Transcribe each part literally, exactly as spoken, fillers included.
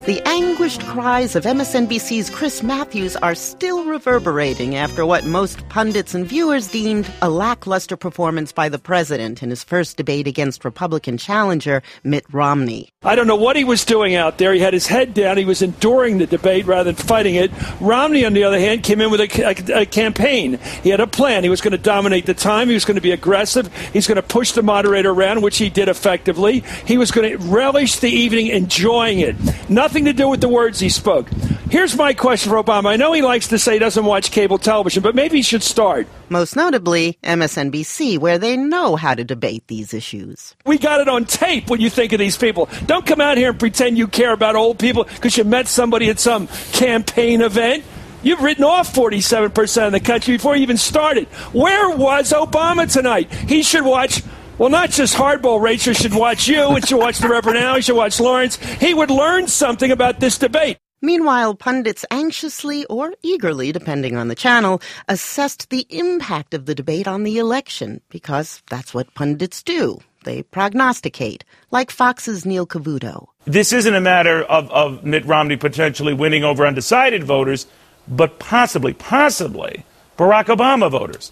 The anguished cries of M S N B C's Chris Matthews are still reverberating after what most pundits and viewers deemed a lackluster performance by the president in his first debate against Republican challenger Mitt Romney. I don't know what he was doing out there. He had his head down. He was enduring the debate rather than fighting it. Romney, on the other hand, came in with a, a, a campaign. He had a plan. He was going to dominate the time. He was going to be aggressive. He's going to push the moderator around, which he did effectively. He was going to relish the evening, enjoying it. Nothing to do with the words he spoke. Here's my question for Obama. I know he likes to say he doesn't watch cable television, but maybe he should start. Most notably, M S N B C, where they know how to debate these issues. We got it on tape what you think of these people. Don't come out here and pretend you care about old people because you met somebody at some campaign event. You've written off forty-seven percent of the country before you even started. Where was Obama tonight? He should watch... Well, not just hardball. Rachel should watch you, and should watch the Reverend Al, he should watch Lawrence. He would learn something about this debate. Meanwhile, pundits anxiously or eagerly, depending on the channel, assessed the impact of the debate on the election, because that's what pundits do. They prognosticate, like Fox's Neil Cavuto. This isn't a matter of, of Mitt Romney potentially winning over undecided voters, but possibly, possibly Barack Obama voters.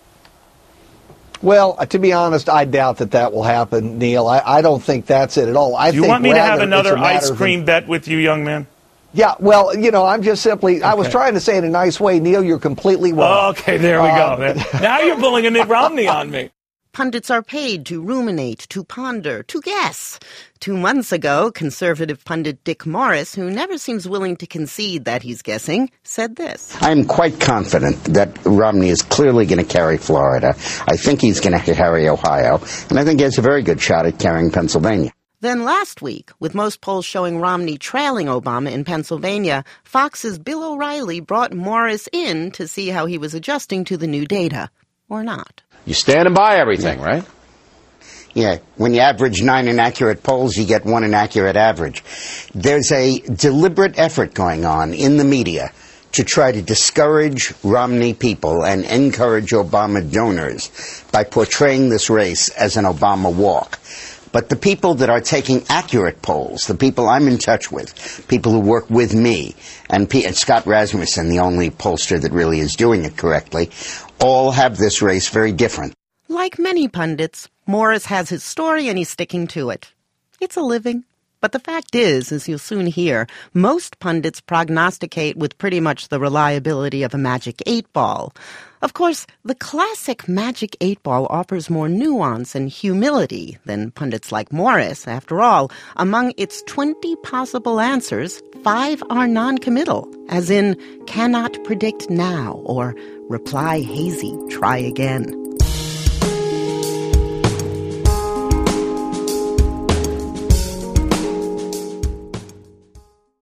Well, to be honest, I doubt that that will happen, Neil. I, I don't think that's it at all. I Do you think want me to have rather another ice of cream an- bet with you, young man? Yeah, well, you know, I'm just simply, okay. I was trying to say it in a nice way, Neil, you're completely wrong. Okay, there we uh, go. Now you're pulling a Mitt Romney on me. Pundits are paid to ruminate, to ponder, to guess. Two months ago, conservative pundit Dick Morris, who never seems willing to concede that he's guessing, said this. I'm quite confident that Romney is clearly going to carry Florida. I think he's going to carry Ohio. And I think he has a very good shot at carrying Pennsylvania. Then last week, with most polls showing Romney trailing Obama in Pennsylvania, Fox's Bill O'Reilly brought Morris in to see how he was adjusting to the new data. Or not. You standing by everything, right? Yeah, when you average nine inaccurate polls, you get one inaccurate average. There's a deliberate effort going on in the media to try to discourage Romney people and encourage Obama donors by portraying this race as an Obama walk. But the people that are taking accurate polls, the people I'm in touch with, people who work with me, and, P- and Scott Rasmussen, the only pollster that really is doing it correctly, all have this race very different. Like many pundits, Morris has his story and he's sticking to it. It's a living. But the fact is, as you'll soon hear, most pundits prognosticate with pretty much the reliability of a magic eight ball. Of course, the classic magic eight ball offers more nuance and humility than pundits like Morris. After all, among its twenty possible answers, five are non-committal, as in cannot predict now or reply hazy, try again.